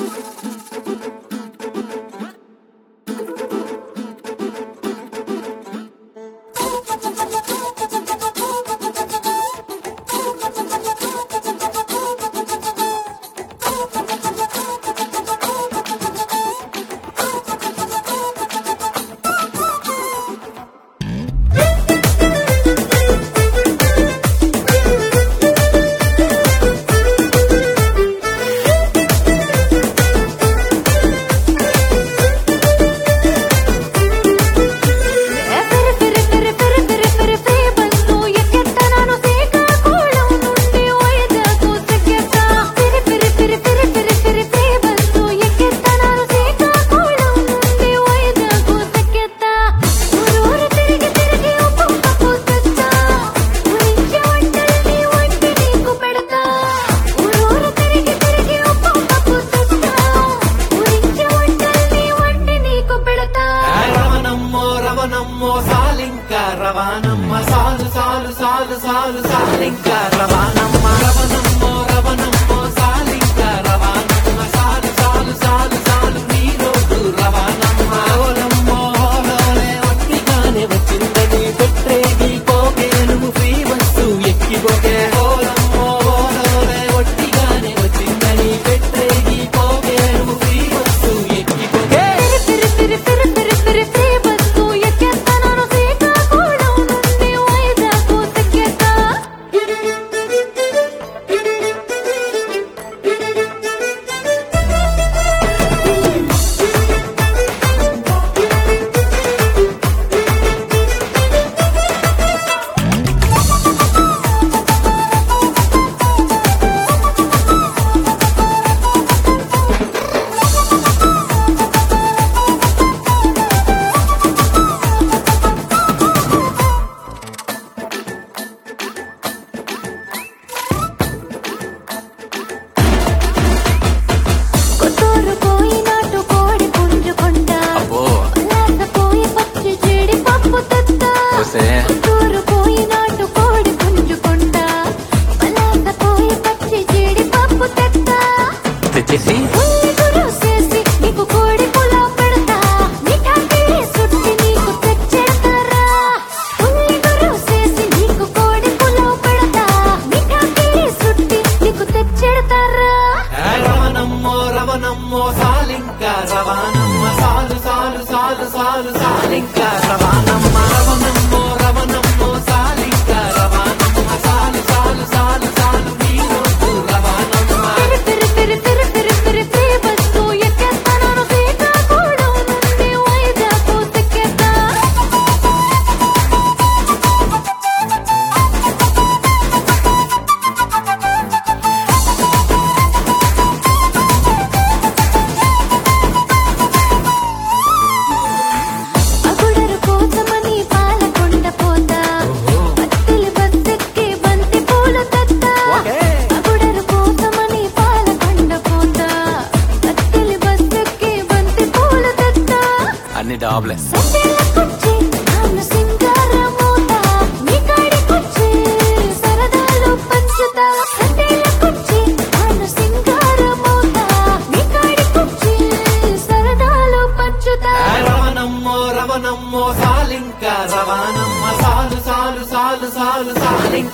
రవాణమ్మ సాలు సాలు సాలు సాలు సాలింకా రవాణమ్మ రవణమ్మో రవణమ్మో సాలింకా రవాణమ్మ సాలు సాలు సాలు సాలు నీ రోడ్డు రవాణమ్మ ఓలమ్మో ఓలోలే ఒట్టిగానే వచ్చిందని పెట్టేది పోకే నువ్వు ఫ్రీ బస్సు ఎక్కిపోకే ఓలమ్మో ఓలోలే ఒట్టిగానే వచ్చిందని పెట్టేది పోకే నువ్వు ఫ్రీ బస్సు ఎక్కిపోకే రవణమ్మో సాలింకా రవాణమ్మ సాలు సాలు సాలు సాలు సాలింకా రవాణమ్మ రవణమ్మో రవణమ్మో సాలింకా రవాణమ్మ సాలు సాలు సాలు సాలు నీ రోడ్డు రవాణమ్మ అన్ని డాబ్లెస్ రవణమ్మో రవణమ్మో సాలింకా రవాణమ్మ సాలు సాలు సాలు సాలు సాలింకా